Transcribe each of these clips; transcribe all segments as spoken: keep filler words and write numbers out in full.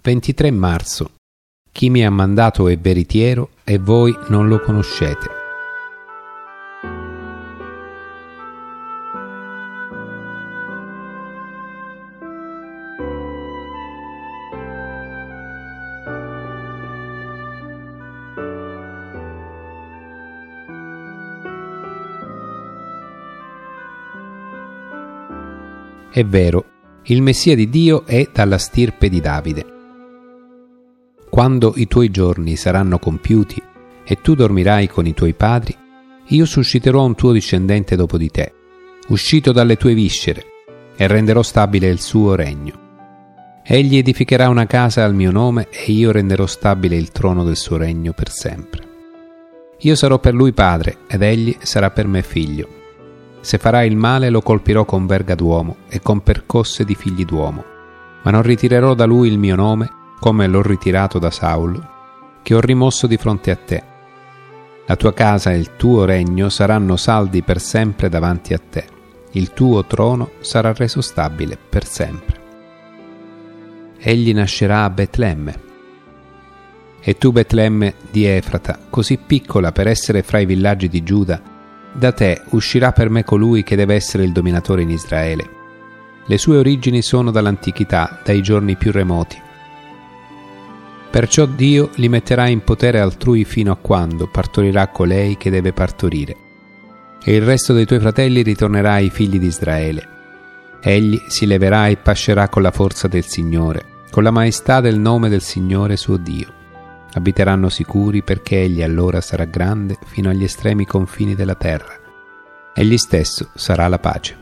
ventitré marzo. Chi mi ha mandato è veritiero e voi non lo conoscete. È vero, il Messia di Dio è dalla stirpe di Davide. Quando i tuoi giorni saranno compiuti e tu dormirai con i tuoi padri, io susciterò un tuo discendente dopo di te, uscito dalle tue viscere, e renderò stabile il suo regno. Egli edificherà una casa al mio nome e io renderò stabile il trono del suo regno per sempre. Io sarò per lui padre ed egli sarà per me figlio. Se farà il male lo colpirò con verga d'uomo e con percosse di figli d'uomo, ma non ritirerò da lui il mio nome come l'ho ritirato da Saulo, che ho rimosso di fronte a te. La tua casa e il tuo regno saranno saldi per sempre davanti a te. Il tuo trono sarà reso stabile per sempre. Egli nascerà a Betlemme. E tu, Betlemme di Efrata, così piccola per essere fra i villaggi di Giuda, da te uscirà per me colui che deve essere il dominatore in Israele. Le sue origini sono dall'antichità, dai giorni più remoti. Perciò Dio li metterà in potere altrui fino a quando partorirà colei che deve partorire. E il resto dei tuoi fratelli ritornerà ai figli di Israele. Egli si leverà e pascerà con la forza del Signore, con la maestà del nome del Signore suo Dio. Abiteranno sicuri perché egli allora sarà grande fino agli estremi confini della terra. Egli stesso sarà la pace.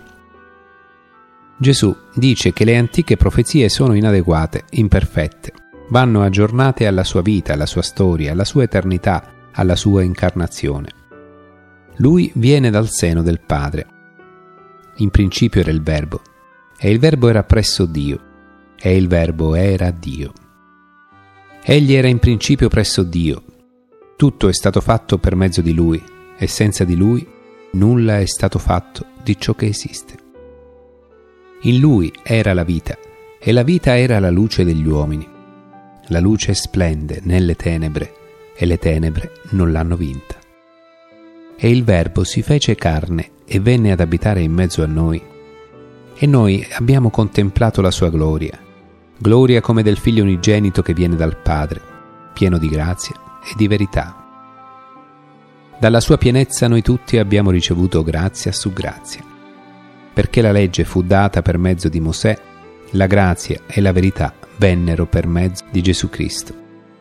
Gesù dice che le antiche profezie sono inadeguate, imperfette, vanno aggiornate alla sua vita, alla sua storia, alla sua eternità, alla sua incarnazione. Lui viene dal seno del Padre. In principio era il Verbo, e il Verbo era presso Dio, e il Verbo era Dio. Egli era in principio presso Dio. Tutto è stato fatto per mezzo di Lui, e senza di Lui nulla è stato fatto di ciò che esiste. In Lui era la vita, e la vita era la luce degli uomini. La luce splende nelle tenebre, e le tenebre non l'hanno vinta. E il Verbo si fece carne e venne ad abitare in mezzo a noi. E noi abbiamo contemplato la sua gloria, gloria come del Figlio unigenito che viene dal Padre, pieno di grazia e di verità. Dalla sua pienezza noi tutti abbiamo ricevuto grazia su grazia. Perché la legge fu data per mezzo di Mosè, la grazia e la verità vennero per mezzo di Gesù Cristo.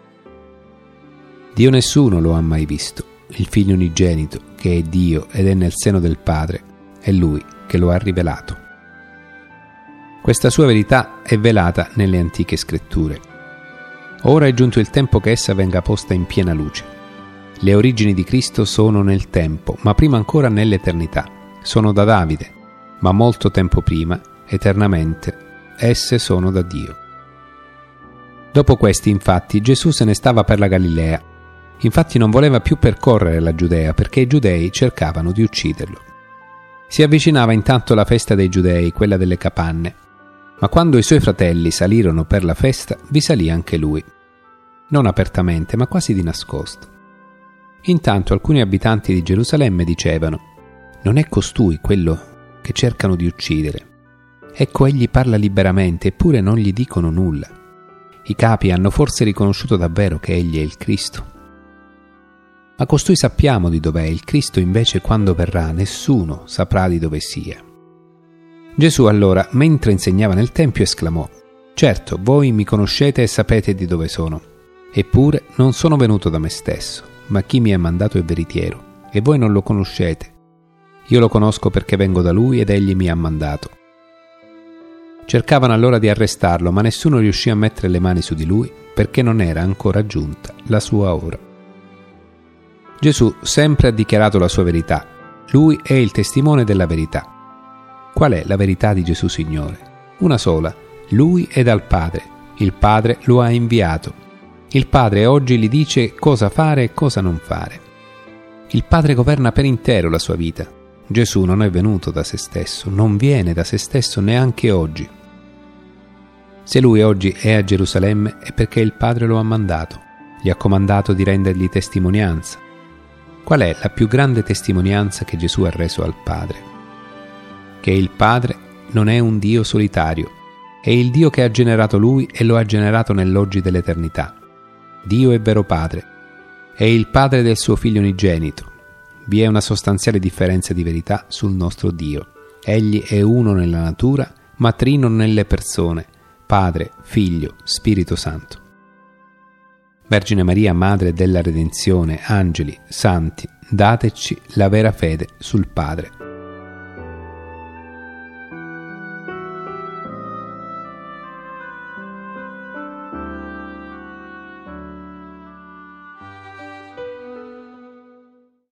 Dio nessuno lo ha mai visto, il Figlio unigenito, che è Dio ed è nel seno del Padre, è Lui che lo ha rivelato. Questa sua verità è velata nelle antiche scritture. Ora è giunto il tempo che essa venga posta in piena luce. Le origini di Cristo sono nel tempo, ma prima ancora nell'eternità. Sono da Davide, ma molto tempo prima, eternamente, esse sono da Dio. Dopo questi, infatti, Gesù se ne stava per la Galilea. Infatti non voleva più percorrere la Giudea, perché i giudei cercavano di ucciderlo. Si avvicinava intanto la festa dei giudei, quella delle capanne. Ma quando i suoi fratelli salirono per la festa, vi salì anche lui. Non apertamente, ma quasi di nascosto. Intanto alcuni abitanti di Gerusalemme dicevano: «Non è costui quello che cercano di uccidere? Ecco, egli parla liberamente, eppure non gli dicono nulla. I capi hanno forse riconosciuto davvero che egli è il Cristo? Ma costui sappiamo di dov'è, il Cristo invece quando verrà nessuno saprà di dove sia». Gesù allora, mentre insegnava nel Tempio, esclamò: «Certo, voi mi conoscete e sapete di dove sono. Eppure non sono venuto da me stesso, ma chi mi ha mandato è veritiero, e voi non lo conoscete. Io lo conosco perché vengo da lui ed egli mi ha mandato». Cercavano allora di arrestarlo, ma nessuno riuscì a mettere le mani su di lui, perché non era ancora giunta la sua ora. Gesù sempre ha dichiarato la sua verità. Lui è il testimone della verità. Qual è la verità di Gesù Signore? Una sola: Lui è dal Padre, il Padre lo ha inviato. Il Padre oggi gli dice cosa fare e cosa non fare. Il Padre governa per intero la sua vita. Gesù non è venuto da se stesso, non viene da se stesso neanche oggi. Se lui oggi è a Gerusalemme è perché il Padre lo ha mandato, gli ha comandato di rendergli testimonianza. Qual è la più grande testimonianza che Gesù ha reso al Padre? Che il Padre non è un Dio solitario, è il Dio che ha generato lui e lo ha generato nell'oggi dell'eternità. Dio è vero Padre, è il Padre del suo Figlio unigenito. Vi è una sostanziale differenza di verità sul nostro Dio. Egli è uno nella natura, ma trino nelle persone, Padre, Figlio, Spirito Santo. Vergine Maria, Madre della Redenzione, angeli, santi, dateci la vera fede sul Padre.